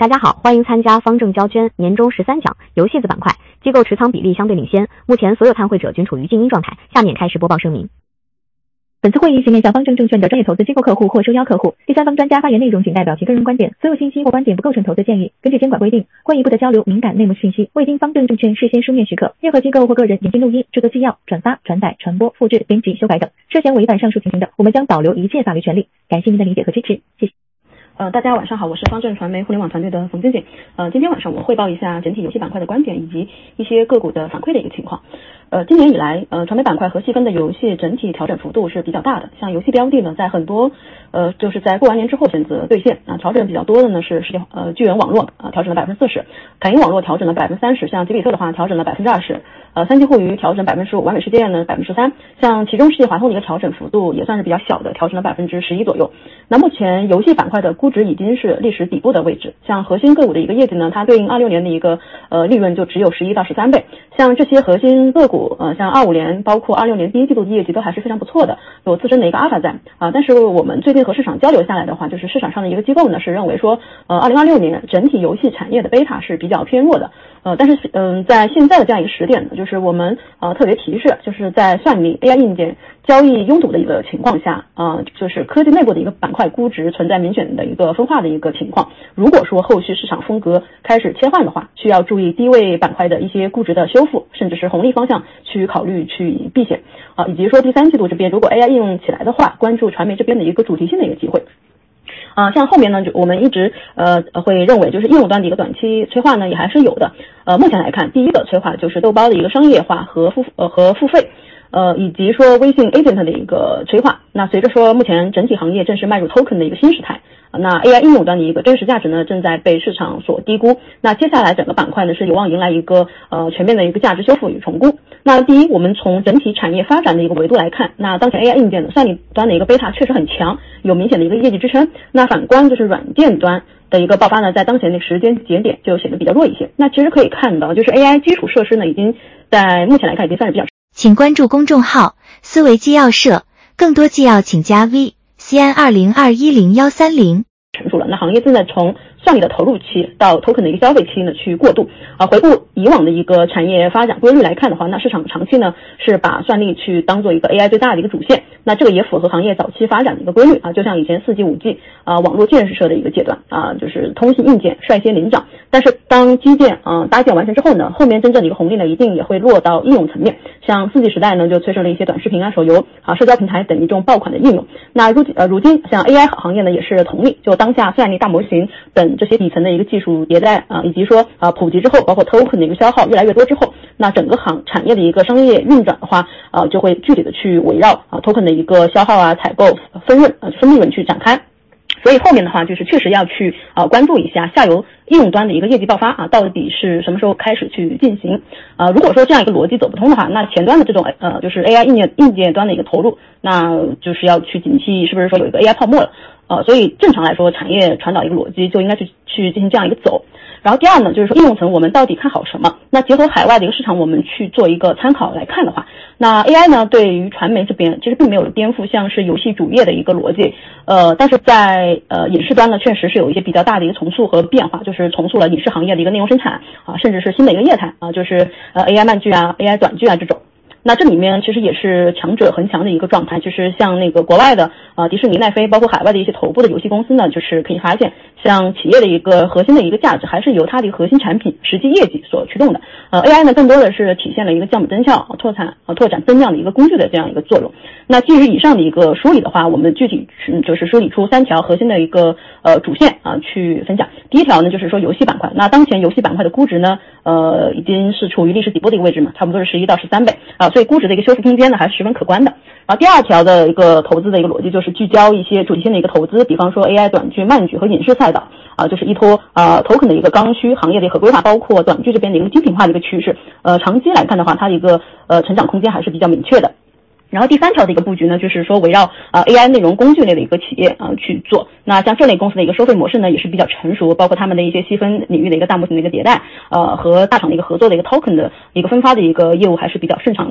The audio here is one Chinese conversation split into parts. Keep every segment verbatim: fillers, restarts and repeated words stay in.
大家好，欢迎参加方正交圈年终十三奖游戏子板块，机构持仓比例相对领先，目前所有参会者均处于静音状态。下面开始播报声明。本次会议仅面向方正证券的专业投资机构客户或受邀客户，第三方专家发言内容仅代表其个人观点，所有信息或观点不构成投资建议。根据监管规定，会议不得交流敏感内幕信息，未经方正证券事先书面许可，任何机构或个人引进录音、制作纪要、转发、传载、传播、复制、编辑、修改等，涉嫌违反上述情形的，我们将保留一切法律权利。感谢您的理解和支持，谢谢。 呃，大家晚上好，我是方正传媒互联网团队的冯静静。呃，今天晚上我汇报一下整体游戏板块的观点以及一些个股的反馈的一个情况。呃，今年以来，呃，传媒板块和细分的游戏整体调整幅度是比较大的。像游戏标的呢，在很多呃，就是在过完年之后选择兑现啊，调整比较多的呢是世界呃巨源网络啊调整了百分之四十，凯英网络调整了百分之三十，像吉比特的话调整了百分之二十，呃，三七互娱调整百分之十五，完美世界呢百分之十三，像其中世界华通的一个调整幅度也算是比较小的，调整了百分之十一左右。那目前游戏板块的估值已经是历史底部的位置，像核心个股的一个业绩呢，它对应二六年的一个呃利润就只有十一到十三倍。像这些核心个股，呃，像二五年包括二六年第一季度的业绩都还是非常不错的，有自身的一个阿尔法在啊。但是我们最近和市场交流下来的话，就是市场上的一个机构呢是认为说，呃，二零二六年整体游戏产业的贝塔是比较偏弱的。呃，但是嗯、呃，在现在的这样一个时点呢，就是我们呃特别提示，就是在算力 A I 硬件交易拥堵的一个情况下，呃，就是科技内部的一个板块估值存在明显的一个分化的一个情况。如果说后续市场风格开始切换的话，需要注意低位板块的一些估值的修复，甚至是红利方向去考虑去避险啊、呃，以及说第三季度这边如果 A I 应用起来的话，关注传媒这边的一个主题性的一个机会。啊、呃，像后面呢，就我们一直呃会认为，就是应用端的一个短期催化呢，也还是有的。呃，目前来看，第一个催化就是豆包的一个商业化和付呃和付费，呃，以及说微信 agent 的一个催化。那随着说目前整体行业正式迈入 token 的一个新时态，那 A I 应用端的一个真实价值呢，正在被市场所低估。那接下来整个板块呢，是有望迎来一个呃全面的一个价值修复与重估。那第一，我们从整体产业发展的一个维度来看，那当前 A I 硬件的算力端的一个贝塔确实很强，有明显的一个业绩支撑。那反观就是软件端的一个爆发呢，在当前的时间节点就显得比较弱一些。那其实可以看到，就是 A I 基础设施呢，已经在目前来看已经算是比较。 请关注公众号思维纪要社，更多纪要请加 V C N 二零二一零幺三零。 成熟了，那行业正在从算力的投入期到 token 的一个消费期呢去过渡啊。回顾以往的一个产业发展规律来看的话，那市场长期呢是把算力去当做一个 A I 最大的一个主线，那这个也符合行业早期发展的一个规律啊。就像以前 四 G 五 G 啊网络建设的一个阶段啊，就是通信硬件率先领涨，但是当基建啊搭建完成之后呢，后面真正的一个红利呢一定也会落到应用层面。像 四 G 时代呢就催生了一些短视频啊、手游啊、社交平台等一众爆款的应用。那如呃如今像 A I 行业呢也是同理，就当下算力大模型等这些底层的一个技术迭代啊，以及说啊普及之后，包括 token 的一个消耗越来越多之后，那整个行产业的一个商业运转的话，啊就会具体的去围绕啊 token 的一个消耗啊、采购、分润呃分利润去展开。所以后面的话就是确实要去啊关注一下下游应用端的一个业绩爆发啊，到底是什么时候开始去进行啊？如果说这样一个逻辑走不通的话，那前端的这种呃就是 A I 硬件硬件端的一个投入，那就是要去警惕是不是说有一个 A I 泡沫了。呃，所以正常来说，产业传导一个逻辑就应该去去进行这样一个走。然后第二呢，就是说应用层我们到底看好什么？那结合海外的一个市场，我们去做一个参考来看的话，那 A I 呢对于传媒这边其实并没有颠覆像是游戏主业的一个逻辑，呃，但是在呃影视端呢，确实是有一些比较大的一个重塑和变化，就是重塑了影视行业的一个内容生产啊，甚至是新的一个业态啊，就是呃 A I 漫剧啊、A I 短剧啊这种。那这里面其实也是强者恒强的一个状态，就是像那个国外的呃迪士尼、奈飞，包括海外的一些头部的游戏公司呢，就是可以发现，像企业的一个核心的一个价值还是由它的一个核心产品实际业绩所驱动的。呃 A I 呢更多的是体现了一个降本增效、拓展呃拓展增量的一个工具的这样一个作用。那基于以上的一个梳理的话，我们具体就是梳理出三条核心的一个呃主线啊去分享。第一条呢就是说游戏板块，那当前游戏板块的估值呢呃已经是处于历史底部的一个位置嘛，差不多是十一到十三倍啊。所以估值的一个修复空间呢还是十分可观的。然后第二条的一个投资的一个逻辑就是聚焦一些主题性的一个投资，比方说 A I 短剧、漫剧和影视赛道啊，就是依托啊 token 的一个刚需行业的一个合规化，包括短剧这边的一个精品化的一个趋势，呃长期来看的话，它的一个呃成长空间还是比较明确的。然后第三条的一个布局呢，就是说围绕啊、呃、A I 内容工具类的一个企业啊、呃、去做。那像这类公司的一个收费模式呢，也是比较成熟，包括他们的一些细分领域的一个大模型的一个迭代，呃和大厂的一个合作的一个 token 的一个分发的一个业务还是比较顺畅的。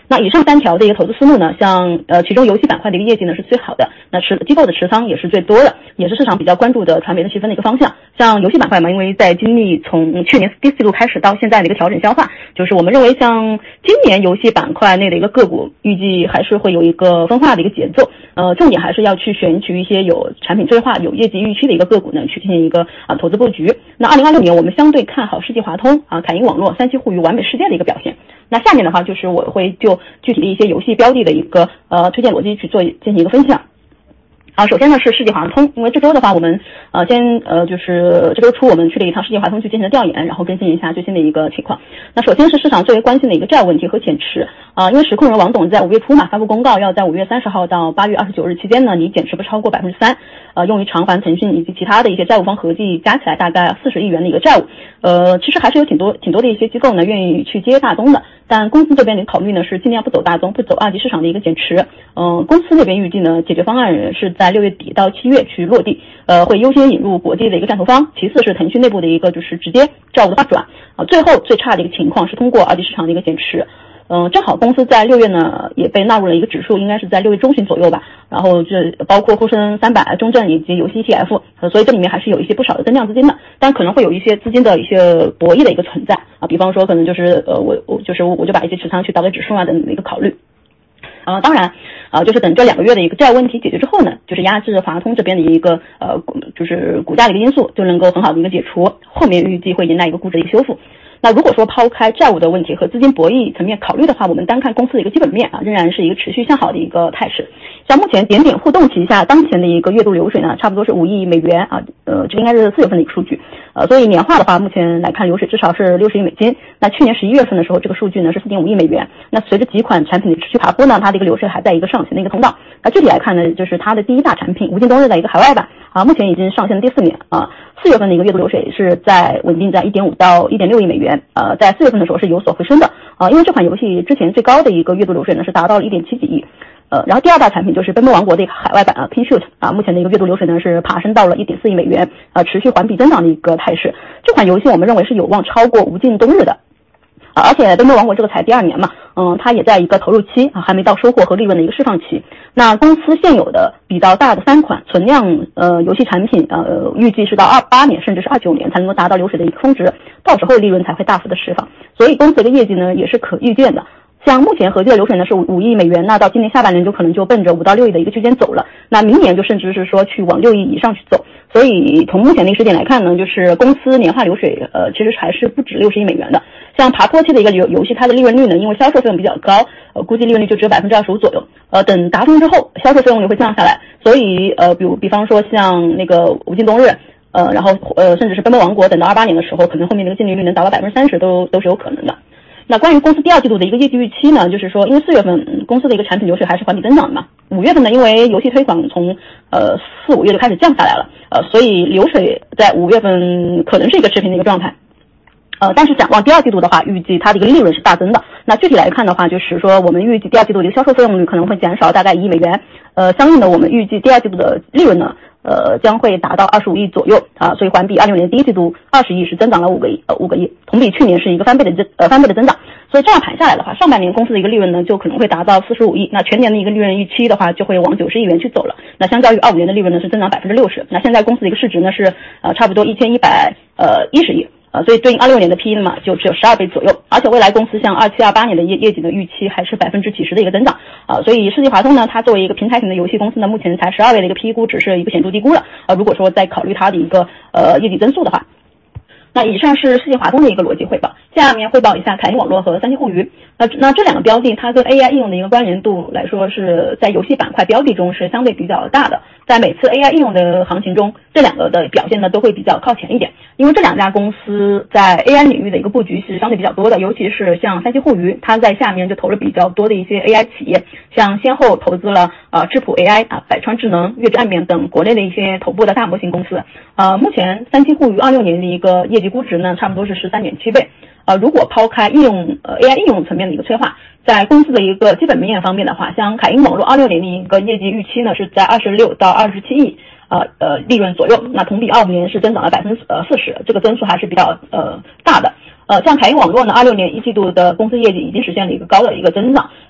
那以上三条的一个投资思路呢，像呃其中游戏板块的一个业绩呢是最好的，那持机构的持仓也是最多的，也是市场比较关注的传媒的细分的一个方向。像游戏板块嘛，因为在经历从去年第四季度开始到现在的一个调整消化，就是我们认为像今年游戏板块内的一个个股，预计还是会有一个分化的一个节奏，呃，重点还是要去选取一些有产品规划、有业绩预期的一个个股呢，去进行一个啊投资布局。那二零二六年我们相对看好世纪华通啊、凯盈网络、三七互娱、完美世界的一个表现。那下面的话就是我会就具体的一些游戏标的的一个呃推荐逻辑去做进行一个分享。啊，首先呢是世纪华通，因为这周的话，我们呃先呃就是这周初我们去了一趟世纪华通去进行了调研，然后更新一下最新的一个情况。那首先是市场最为关心的一个债务问题和减持啊、呃，因为实控人王董在五月初嘛发布公告，要在五月三十号到八月二十九日期间呢，你减持不超过百分之三，呃，用于偿还腾讯以及其他的一些债务方合计加起来大概四十亿元的一个债务。呃，其实还是有挺多挺多的一些机构呢愿意去接大宗的，但公司这边的考虑呢是尽量不走大宗，不走二级市场的一个减持。嗯、呃，公司这边预计呢解决方案是在六月底到七月去落地，呃，会优先引入国际的一个战投方，其次是腾讯内部的一个就是直接债务的划转，啊，最后最差的一个情况是通过二级市场的一个减持。嗯、呃，正好公司在六月呢也被纳入了一个指数，应该是在六月中旬左右吧。然后这包括沪深三百、中证以及游戏 E T F，呃，所以这里面还是有一些不少的增量资金的，但可能会有一些资金的一些博弈的一个存在啊，比方说可能就是呃我我就是我就把一些持仓去倒给指数啊等等的一个考虑。呃，当然，呃，就是等这两个月的一个债务问题解决之后呢，就是压制华通这边的一个呃，就是股价的一个因素就能够很好的一个解除，后面预计会迎来一个估值的一个修复。那如果说抛开债务的问题和资金博弈层面考虑的话，我们单看公司的一个基本面啊，仍然是一个持续向好的一个态势。像目前点点互动旗下当前的一个月度流水呢，差不多是五亿美元啊，呃，这应该是四月份的一个数据。呃，所以年化的话，目前来看流水至少是六十亿美金。那去年十一月份的时候，这个数据呢是四点五亿美元。那随着几款产品的持续爬坡呢，它的一个流水还在一个上行的一个通道。那具体来看呢，就是它的第一大产品无尽冬日的一个海外版啊，目前已经上线了第四年啊。四月份的一个月度流水是在稳定在 一点五到一点六亿美元，呃，在四月份的时候是有所回升的啊，因为这款游戏之前最高的一个月度流水呢是达到了 一点七几亿。呃，然后第二大产品就是奔波王国的一个海外版啊 Pin Shoot 啊，目前的一个月度流水呢是爬升到了 一点四亿美元，呃，持续环比增长的一个态势。这款游戏我们认为是有望超过无尽冬日的。啊，而且奔波王国这个才第二年嘛，嗯，它也在一个投入期啊，还没到收获和利润的一个释放期。那公司现有的比较大的三款存量呃游戏产品，呃，预计是到二八年甚至是二九年才能够达到流水的一个峰值，到时候利润才会大幅的释放。所以公司的一个业绩呢也是可预见的。像目前合计的流水呢是五亿美元，那到今年下半年就可能就奔着五到六亿的一个区间走了，那明年就甚至是说去往六亿以上去走。所以从目前的一个时点来看呢，就是公司年化流水呃其实还是不止六十亿美元的。像爬坡期的一个游游戏，它的利润率呢，因为销售费用比较高，呃，估计利润率就只有百分之二十五左右。呃，等达成之后，销售费用也会降下来。所以呃，比如比方说像那个无尽冬日，呃，然后呃，甚至是奔波王国，等到二八年的时候，可能后面的一个净利率能达到百分之三十，都都是有可能的。那关于公司第二季度的一个业绩预期呢，就是说，因为四月份、嗯、公司的一个产品流水还是环比增长的嘛，五月份呢，因为游戏推广从呃四五月就开始降下来了，呃，所以流水在五月份可能是一个持平的一个状态。呃，但是展望第二季度的话，预计它的一个利润是大增的。那具体来看的话，就是说我们预计第二季度的一个销售费用率可能会减少大概一亿美元，呃，相应的我们预计第二季度的利润呢，呃，将会达到二十五亿左右啊，所以环比二六年第一季度二十亿是增长了五个亿，呃，五个亿，同比去年是一个翻倍的增呃翻倍的增长。所以这样盘下来的话，上半年公司的一个利润呢，就可能会达到四十五亿，那全年的一个利润预期的话，就会往九十亿元去走了。那相较于二五年的利润呢，是增长百分之六十。那现在公司的一个市值呢是呃差不多一千一百呃一十亿。呃，所以对应二六年的 P E 呢嘛，就只有十二倍左右，而且未来公司像二七、二八年的业业绩的预期还是百分之几十的一个增长啊、呃，所以世纪华通呢，它作为一个平台型的游戏公司呢，目前才十二倍的一个 P E 估值是一个显著低估了啊、呃。如果说再考虑它的一个呃业绩增速的话。那以上是世纪华通的一个逻辑汇报，下面汇报一下凯盈网络和三七互娱。那那这两个标的，它跟 A I 应用的一个关联度来说，是在游戏板块标的中是相对比较大的。在每次 A I 应用的行情中，这两个的表现呢都会比较靠前一点，因为这两家公司在 A I 领域的一个布局是相对比较多的，尤其是像三七互娱，它在下面就投了比较多的一些 A I 企业，像先后投资了呃智谱 A I 啊、百川智能、月之暗面等国内的一些头部的大模型公司。呃，目前三七互娱二六年的一个业绩估值呢，差不多是十三点七倍。呃，如果抛开应用呃 A I 应用层面的一个催化，在公司的一个基本面方面的话，像凯盈网络二六年的一个业绩预期呢是在二十六到二十七亿呃呃利润左右，那同比二五年是增长了百分之呃四十，这个增速还是比较呃大的。呃，像凯盈网络呢，二六年一季度的公司业绩已经实现了一个高的一个增长，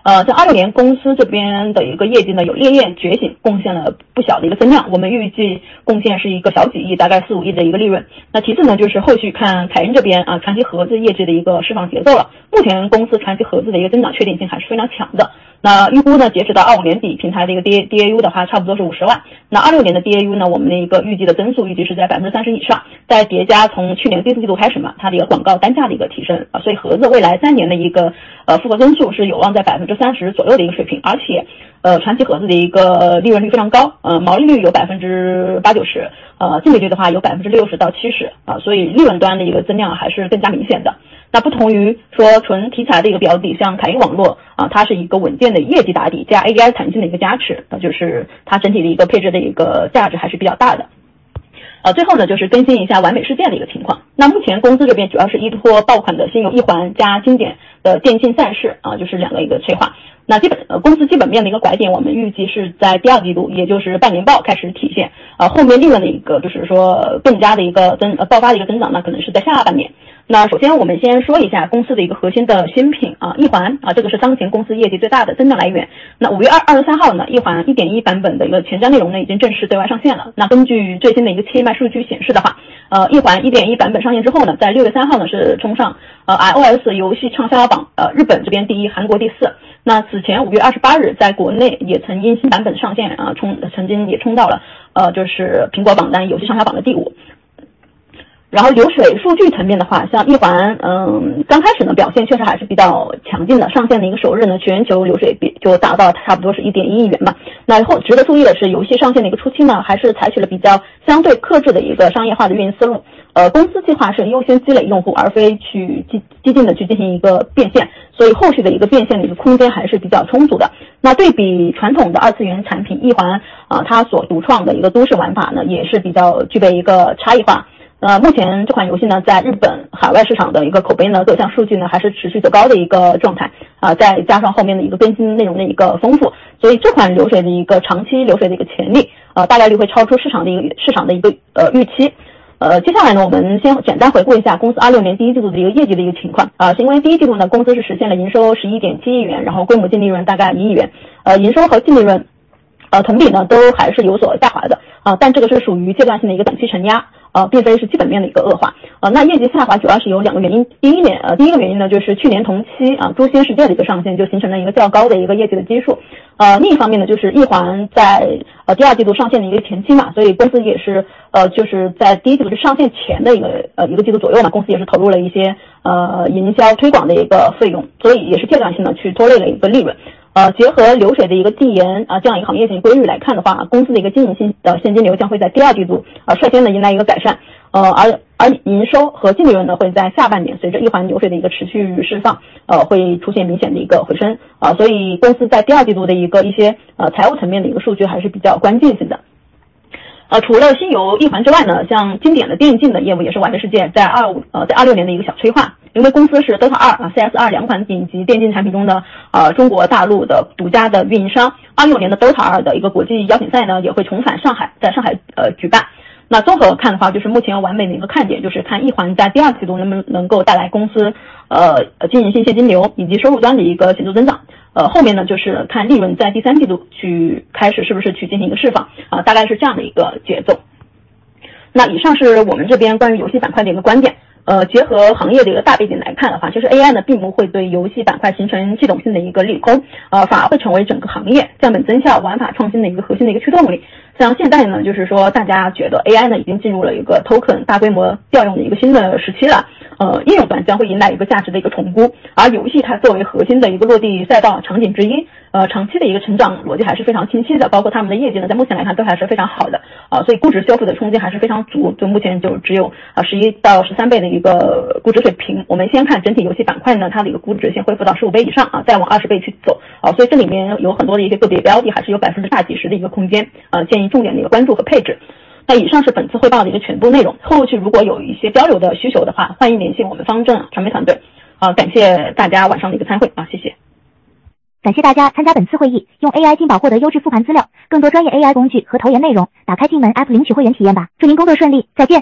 呃，在二六年公司这边的一个业绩呢有烈焰觉醒，贡献了不小的一个增量，我们预计贡献是一个小几亿，大概四五亿的一个利润。那其次呢，就是后续看凯恩这边啊传奇盒子业绩的一个释放节奏了。目前公司传奇盒子的一个增长确定性还是非常强的。那预估呢，截止到二五年底，平台的一个 D A U 的话，差不多是五十万。那二六年的 D A U 呢，我们的一个预计的增速预计是在百分之三十以上。再叠加从去年第四季度开始嘛，它的一个广告单价的一个提升啊，所以盒子未来三年的一个呃复合增速是有望在百分之三十左右的一个水平，而且呃传奇盒子的一个利润率非常高，呃毛利率有百分之八九十，呃净利率的话有百分之六十到七十啊，所以利润端的一个增量还是更加明显的。那不同于说纯题材的一个标的，像凯英网络啊，它是一个稳健的业绩打底加 A I 弹性的一个加持，那就是它整体的一个配置的一个价值还是比较大的。呃，最后呢，就是更新一下完美世界的一个情况。那目前公司这边主要是依托爆款的新游一环加经典的电竞赛事啊，就是两个一个催化。那基本呃公司基本面的一个拐点，我们预计是在第二季度，也就是半年报开始体现。呃，后面利润的一个就是说更加的一个增呃爆发的一个增长呢，可能是在下半年。那首先我们先说一下公司的一个核心的新品啊，一环啊，这个是当前公司业绩最大的增长来源。那五月二十三号呢，一环 一点一 版本的一个前瞻内容呢已经正式对外上线了。那根据最新的一个切卖数据显示的话，呃，一环 一点一 版本上线之后呢，在六月三号呢是冲上呃 iOS 游戏畅销榜，呃日本这边第一，韩国第四。那此前五月二十八日在国内也曾因新版本上线啊，冲曾经也冲到了呃就是苹果榜单游戏畅销榜的第五。然后流水数据层面的话，像一环，嗯，刚开始呢表现确实还是比较强劲的，上线的一个首日呢，全球流水比就达到差不多是 一点一亿元嘛。那后值得注意的是，游戏上线的一个初期呢，还是采取了比较相对克制的一个商业化的运营思路。呃，公司计划是优先积累用户，而非去激激进的去进行一个变现，所以后续的一个变现的一个空间还是比较充足的。那对比传统的二次元产品，一环啊、呃，它所独创的一个都市玩法呢，也是比较具备一个差异化。呃，目前这款游戏呢，在日本海外市场的一个口碑呢，各项数据呢还是持续走高的一个状态啊、呃，再加上后面的一个更新内容的一个丰富，所以这款流水的一个长期流水的一个潜力啊、呃，大概率会超出市场的一个市场的一个呃预期。呃，接下来呢，我们先简单回顾一下公司二六年第一季度的一个业绩的一个情况啊、呃，是因为第一季度呢，公司是实现了营收十一点七亿元，然后规模净利润大概一亿元，呃，营收和净利润呃同比呢都还是有所下滑的啊、呃，但这个是属于阶段性的一个短期承压。呃，并非是基本面的一个恶化。呃，那业绩下滑主要是有两个原因。第一点，呃，第一个原因呢，就是去年同期啊，诛仙世界的一个上线就形成了一个较高的一个业绩的基数。呃，另一方面呢，就是一环在呃第二季度上线的一个前期嘛，所以公司也是呃就是在第一季度上线前的一个呃一个季度左右嘛，公司也是投入了一些呃营销推广的一个费用，所以也是阶段性的去拖累了一个利润。呃，结合流水的一个递延啊、呃，这样一个行业性规律来看的话，公司的一个经营性的现金流将会在第二季度啊、呃、率先的迎来一个改善，呃，而而营收和净利润呢会在下半年随着一环流水的一个持续释放，呃，会出现明显的一个回升啊、呃，所以公司在第二季度的一个一些呃财务层面的一个数据还是比较关键性的。呃，除了新游一环之外呢，像经典的电竞的业务也是完美世界在二五呃在二六年的一个小催化，因为公司是 Dota 二啊 C S 二两款顶级电竞产品中的呃中国大陆的独家的运营商。二六年的 Dota 二的一个国际邀请赛呢也会重返上海，在上海呃举办。那综合看的话，就是目前完美的一个看点就是看一环在第二季度能不能够带来公司呃经营性现金流以及收入端的一个显著增长。呃，后面呢就是看利润在第三季度去开始是不是去进行一个释放啊、呃，大概是这样的一个节奏。那以上是我们这边关于游戏板块的一个观点。呃，结合行业的一个大背景来看的话，其实 A I 呢并不会对游戏板块形成系统性的一个利空，呃，反而会成为整个行业降本增效、玩法创新的一个核心的一个驱动力。像现在呢，就是说大家觉得 A I 呢已经进入了一个 token 大规模调用的一个新的时期了，呃，应用端将会迎来一个价值的一个重估，而游戏它作为核心的一个落地赛道场景之一，呃，长期的一个成长逻辑还是非常清晰的，包括他们的业绩呢，在目前来看都还是非常好的，啊、呃，所以估值修复的空间还是非常足，就目前就只有啊十一到十三倍的一个估值水平。我们先看整体游戏板块呢，它的一个估值先恢复到十五倍以上啊，再往二十倍去走啊，所以这里面有很多的一些个别标的还是有百分之大几十的一个空间，呃，建议重点的一个关注和配置。那以上是本次汇报的一个全部内容，后续如果有一些交流的需求的话，欢迎联系我们方正传媒团队。啊、呃，感谢大家晚上的一个参会啊，谢谢。 感谢大家参加本次会议，用 A I 金宝获得优质复盘资料，更多专业 A I 工具和投研内容，打开进门 App 领取会员体验吧。祝您工作顺利，再见。